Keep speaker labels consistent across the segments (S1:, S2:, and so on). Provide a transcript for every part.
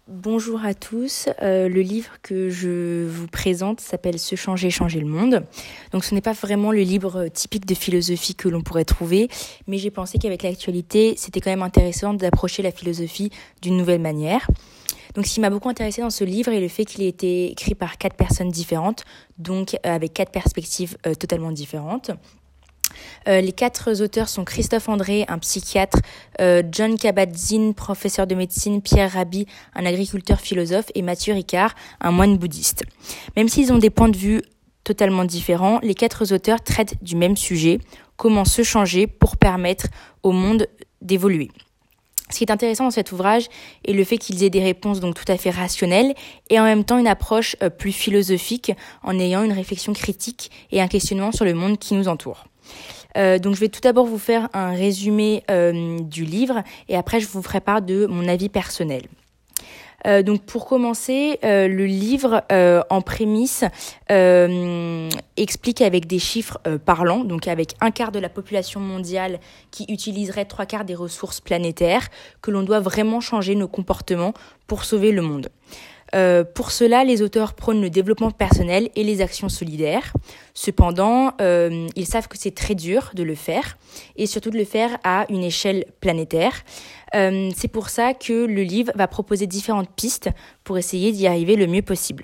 S1: Bonjour à tous, le livre que je vous présente s'appelle « Se changer, changer le monde ». Donc ce n'est pas vraiment le livre typique de philosophie que l'on pourrait trouver, mais j'ai pensé qu'avec l'actualité, c'était quand même intéressant d'approcher la philosophie d'une nouvelle manière. Donc ce qui m'a beaucoup intéressé dans ce livre est le fait qu'il ait été écrit par 4 personnes différentes, donc avec 4 perspectives totalement différentes. Les 4 auteurs sont Christophe André, un psychiatre, Jon Kabat-Zinn, professeur de médecine, Pierre Rabhi, un agriculteur philosophe, et Matthieu Ricard, un moine bouddhiste. Même s'ils ont des points de vue totalement différents, les 4 auteurs traitent du même sujet, comment se changer pour permettre au monde d'évoluer. Ce qui est intéressant dans cet ouvrage est le fait qu'ils aient des réponses donc tout à fait rationnelles et en même temps une approche plus philosophique en ayant une réflexion critique et un questionnement sur le monde qui nous entoure. Donc je vais tout d'abord vous faire un résumé du livre et après je vous ferai part de mon avis personnel. Donc pour commencer, le livre en prémisse explique avec des chiffres parlants, donc avec 1/4 de la population mondiale qui utiliserait 3/4 des ressources planétaires, que l'on doit vraiment changer nos comportements pour sauver le monde. Pour cela, les auteurs prônent le développement personnel et les actions solidaires. Cependant, ils savent que c'est très dur de le faire et surtout de le faire à une échelle planétaire. C'est pour ça que le livre va proposer différentes pistes pour essayer d'y arriver le mieux possible.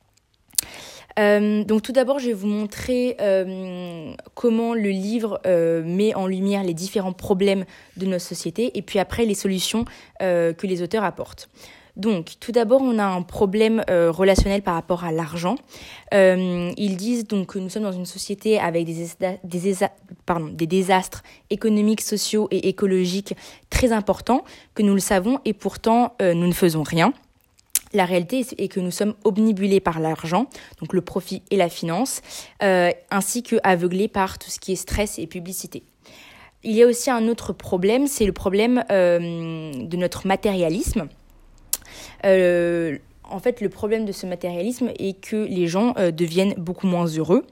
S1: Donc tout d'abord, je vais vous montrer comment le livre met en lumière les différents problèmes de notre société et puis après les solutions que les auteurs apportent. Donc, tout d'abord, on a un problème relationnel par rapport à l'argent. Ils disent donc que nous sommes dans une société avec des désastres économiques, sociaux et écologiques très importants, que nous le savons et pourtant nous ne faisons rien. La réalité est que nous sommes obnubilés par l'argent, donc le profit et la finance, ainsi que aveuglés par tout ce qui est stress et publicité. Il y a aussi un autre problème, c'est le problème de notre matérialisme. En fait, le problème de ce matérialisme est que les gens deviennent beaucoup moins heureux.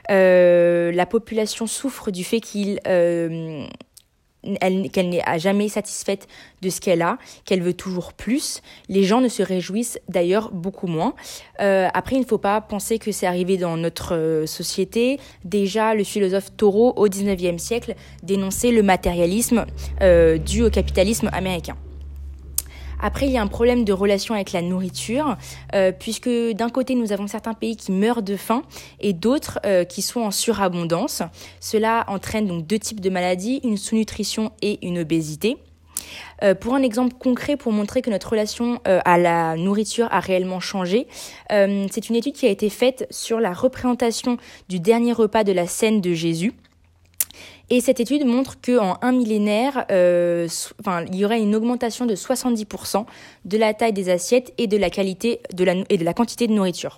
S1: La population souffre du fait qu'elle n'est jamais satisfaite de ce qu'elle a, qu'elle veut toujours plus. Les gens ne se réjouissent d'ailleurs beaucoup moins. Après, il ne faut pas penser que c'est arrivé dans notre société. Déjà, le philosophe Thoreau, au XIXe siècle, dénonçait le matérialisme dû au capitalisme américain. Après, il y a un problème de relation avec la nourriture, puisque d'un côté, nous avons certains pays qui meurent de faim et d'autres qui sont en surabondance. Cela entraîne donc 2 types de maladies, une sous-nutrition et une obésité. Pour un exemple concret, pour montrer que notre relation à la nourriture a réellement changé, c'est une étude qui a été faite sur la représentation du dernier repas de la scène de Jésus. Et cette étude montre qu'en un millénaire, il y aurait une augmentation de 70% de la taille des assiettes et de la qualité et de la quantité de nourriture.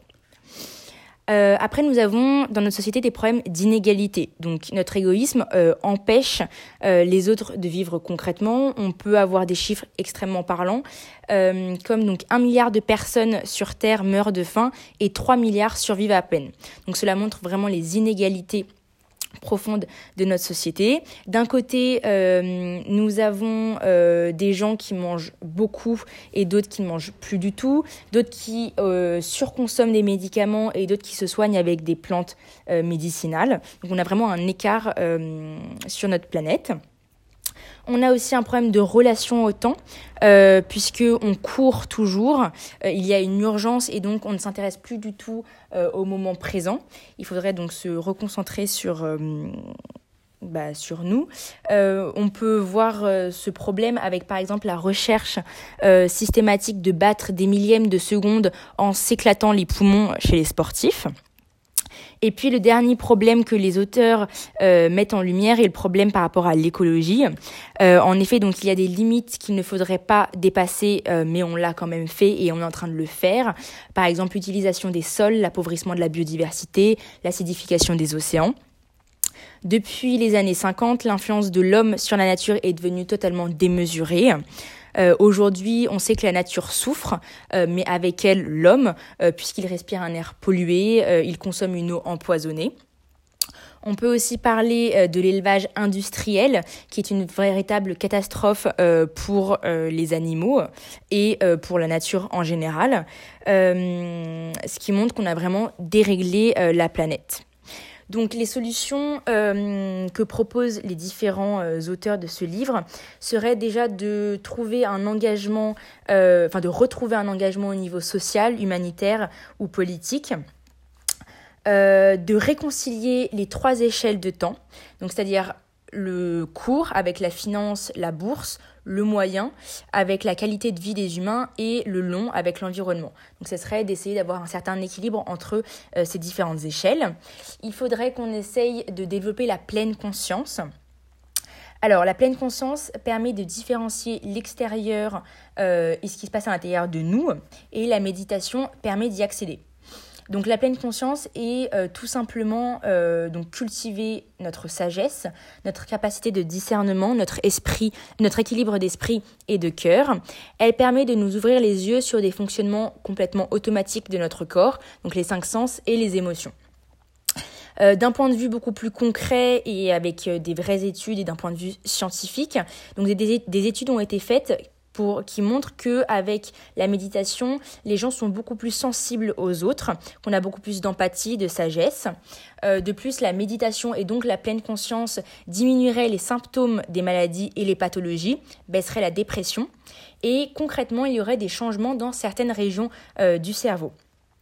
S1: Après, nous avons dans notre société des problèmes d'inégalité. Donc, notre égoïsme empêche les autres de vivre concrètement. On peut avoir des chiffres extrêmement parlants, comme donc 1 milliard de personnes sur Terre meurent de faim et 3 milliards survivent à peine. Donc, cela montre vraiment les inégalités profonde de notre société. D'un côté, nous avons des gens qui mangent beaucoup et d'autres qui ne mangent plus du tout, d'autres qui surconsomment des médicaments et d'autres qui se soignent avec des plantes médicinales. Donc on a vraiment un écart sur notre planète. On a aussi un problème de relation au temps, puisqu'on court toujours, il y a une urgence et donc on ne s'intéresse plus du tout au moment présent. Il faudrait donc se reconcentrer sur nous. On peut voir ce problème avec par exemple la recherche systématique de battre des millièmes de seconde en s'éclatant les poumons chez les sportifs. Et puis le dernier problème que les auteurs mettent en lumière est le problème par rapport à l'écologie. En effet, donc il y a des limites qu'il ne faudrait pas dépasser, mais on l'a quand même fait et on est en train de le faire. Par exemple, l'utilisation des sols, l'appauvrissement de la biodiversité, l'acidification des océans. Depuis les années 50, l'influence de l'homme sur la nature est devenue totalement démesurée. Aujourd'hui, on sait que la nature souffre, mais avec elle, l'homme, puisqu'il respire un air pollué, il consomme une eau empoisonnée. On peut aussi parler de l'élevage industriel, qui est une véritable catastrophe pour les animaux et pour la nature en général, ce qui montre qu'on a vraiment déréglé la planète. Donc les solutions que proposent les différents auteurs de ce livre seraient déjà de trouver un engagement, de retrouver un engagement au niveau social, humanitaire ou politique, de réconcilier les 3 échelles de temps, donc c'est-à-dire le court avec la finance, la bourse, le moyen avec la qualité de vie des humains et le long avec l'environnement. Donc ce serait d'essayer d'avoir un certain équilibre entre ces différentes échelles. Il faudrait qu'on essaye de développer la pleine conscience. Alors la pleine conscience permet de différencier l'extérieur et ce qui se passe à l'intérieur de nous, et la méditation permet d'y accéder. Donc la pleine conscience est tout simplement donc cultiver notre sagesse, notre capacité de discernement, notre équilibre d'esprit et de cœur. Elle permet de nous ouvrir les yeux sur des fonctionnements complètement automatiques de notre corps, donc les 5 sens et les émotions. D'un point de vue beaucoup plus concret et avec des vraies études et d'un point de vue scientifique, donc des études ont été faites qui montrent qu'avec la méditation, les gens sont beaucoup plus sensibles aux autres, qu'on a beaucoup plus d'empathie, de sagesse. De plus, la méditation et donc la pleine conscience diminuerait les symptômes des maladies et les pathologies, baisserait la dépression, et concrètement, il y aurait des changements dans certaines régions du cerveau.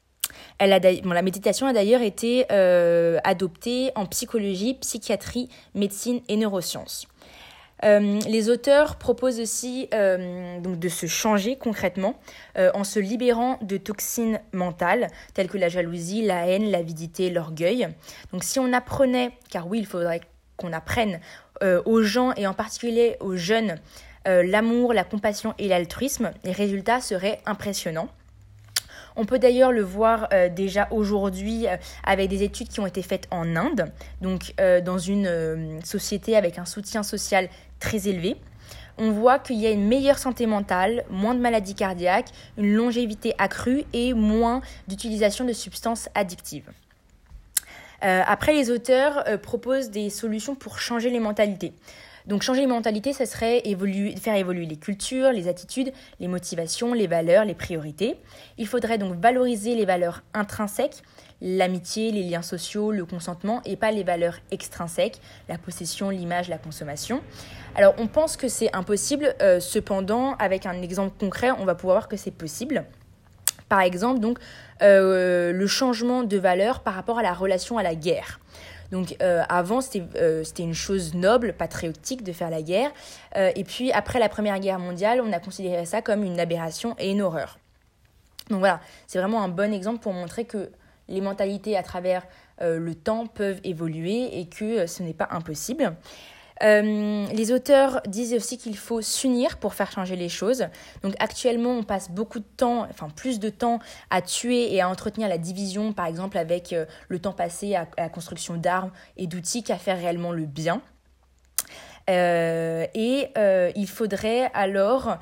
S1: La méditation a d'ailleurs été adoptée en psychologie, psychiatrie, médecine et neurosciences. Les auteurs proposent aussi donc de se changer concrètement en se libérant de toxines mentales telles que la jalousie, la haine, l'avidité, l'orgueil. Donc si on apprenait, car oui, il faudrait qu'on apprenne aux gens et en particulier aux jeunes l'amour, la compassion et l'altruisme, les résultats seraient impressionnants. On peut d'ailleurs le voir déjà aujourd'hui avec des études qui ont été faites en Inde, donc dans une société avec un soutien social très élevé. On voit qu'il y a une meilleure santé mentale, moins de maladies cardiaques, une longévité accrue et moins d'utilisation de substances addictives. Après, les auteurs proposent des solutions pour changer les mentalités. Donc changer les mentalités, ça serait faire évoluer les cultures, les attitudes, les motivations, les valeurs, les priorités. Il faudrait donc valoriser les valeurs intrinsèques, l'amitié, les liens sociaux, le consentement, et pas les valeurs extrinsèques, la possession, l'image, la consommation. Alors on pense que c'est impossible, cependant avec un exemple concret, on va pouvoir voir que c'est possible. Par exemple, donc, le changement de valeur par rapport à la relation à la guerre. Donc avant, c'était une chose noble, patriotique de faire la guerre. Et puis après la Première Guerre mondiale, on a considéré ça comme une aberration et une horreur. Donc voilà, c'est vraiment un bon exemple pour montrer que les mentalités à travers le temps peuvent évoluer et que ce n'est pas impossible. Les auteurs disent aussi qu'il faut s'unir pour faire changer les choses. Donc actuellement, on passe plus de temps à tuer et à entretenir la division, par exemple avec le temps passé à la construction d'armes et d'outils qu'à faire réellement le bien. Il faudrait alors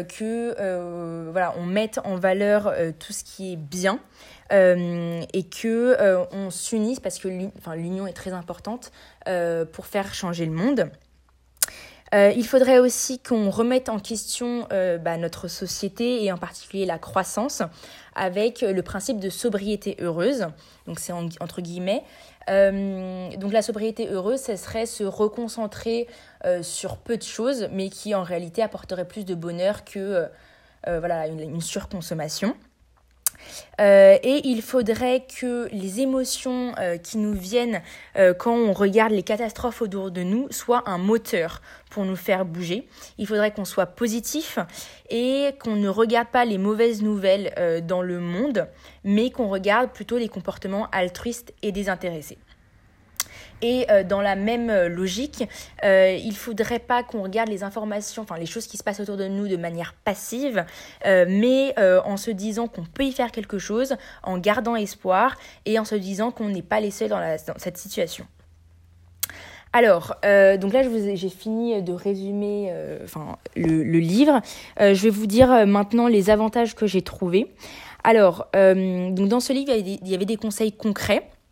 S1: on mette en valeur tout ce qui est bien et que on s'unisse parce que l'union est très importante pour faire changer le monde. Il faudrait aussi qu'on remette en question notre société et en particulier la croissance avec le principe de sobriété heureuse. Donc c'est entre guillemets. Donc la sobriété heureuse, ce serait se reconcentrer sur peu de choses, mais qui en réalité apporterait plus de bonheur que une surconsommation. Et il faudrait que les émotions qui nous viennent quand on regarde les catastrophes autour de nous soient un moteur pour nous faire bouger. Il faudrait qu'on soit positif et qu'on ne regarde pas les mauvaises nouvelles dans le monde, mais qu'on regarde plutôt les comportements altruistes et désintéressés. Et dans la même logique, il faudrait pas qu'on regarde les informations, les choses qui se passent autour de nous de manière passive, mais en se disant qu'on peut y faire quelque chose, en gardant espoir et en se disant qu'on n'est pas les seuls dans cette situation. Alors, donc là, j'ai fini de résumer le livre. Je vais vous dire maintenant les avantages que j'ai trouvés. Alors, donc dans ce livre, il y avait des conseils concrets.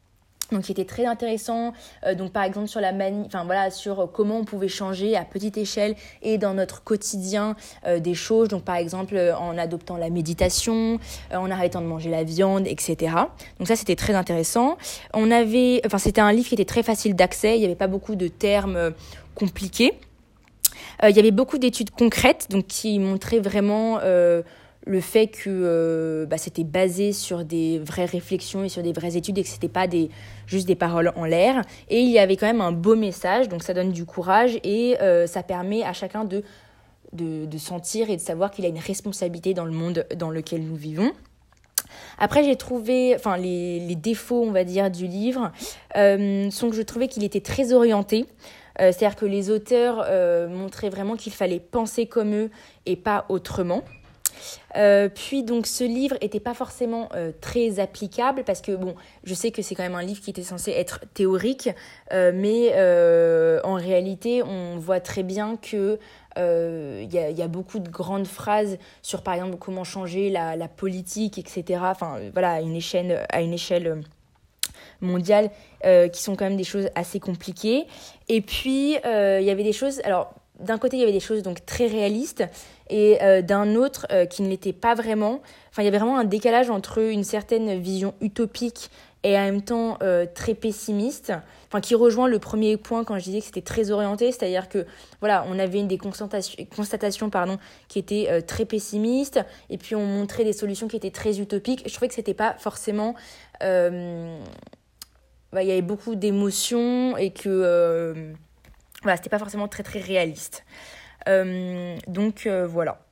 S1: Donc qui était très intéressant, donc par exemple sur sur comment on pouvait changer à petite échelle et dans notre quotidien des choses, donc par exemple en adoptant la méditation, en arrêtant de manger la viande, etc. Donc ça c'était très intéressant. C'était un livre qui était très facile d'accès, il n'y avait pas beaucoup de termes compliqués. Il y avait beaucoup d'études concrètes, donc qui montraient vraiment le fait que c'était basé sur des vraies réflexions et sur des vraies études et que c'était pas juste des paroles en l'air. Et il y avait quand même un beau message, donc ça donne du courage et ça permet à chacun de sentir et de savoir qu'il a une responsabilité dans le monde dans lequel nous vivons. Après, j'ai trouvé, les défauts, on va dire, du livre sont que je trouvais qu'il était très orienté. C'est-à-dire que les auteurs montraient vraiment qu'il fallait penser comme eux et pas autrement. Puis donc ce livre était pas forcément très applicable parce que je sais que c'est quand même un livre qui était censé être théorique, mais en réalité on voit très bien que y a beaucoup de grandes phrases sur par exemple comment changer la politique, etc. À une échelle mondiale qui sont quand même des choses assez compliquées. Et puis il y avait des choses, alors d'un côté il y avait des choses donc très réalistes et d'un autre qui ne l'était pas vraiment. Il y avait vraiment un décalage entre une certaine vision utopique et en même temps très pessimiste, qui rejoint le premier point quand je disais que c'était très orienté, c'est-à-dire que on avait des constatations qui étaient très pessimistes et puis on montrait des solutions qui étaient très utopiques. Je trouvais que c'était pas forcément il y avait beaucoup d'émotions et que c'était pas forcément très très réaliste. Donc voilà.